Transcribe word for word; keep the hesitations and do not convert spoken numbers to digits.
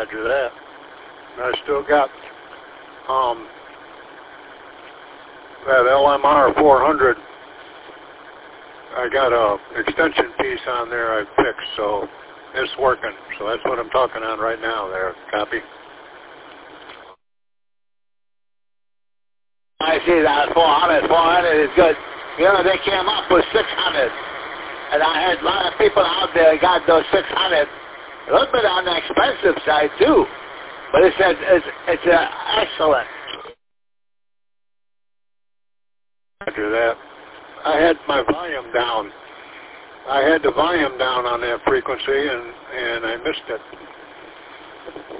Roger that. I still got um, that L M R four hundred. I got a extension piece on there I fixed, so it's working. So that's what I'm talking on right now there. Copy. I see that four hundred. four hundred is good. You know, they came up with six hundred. And I had a lot of people out there that got those six hundred. A little bit on the expensive side, too. But it says it's, it's uh, excellent. After that, I had my volume down. I had the volume down on that frequency, and, and I missed it.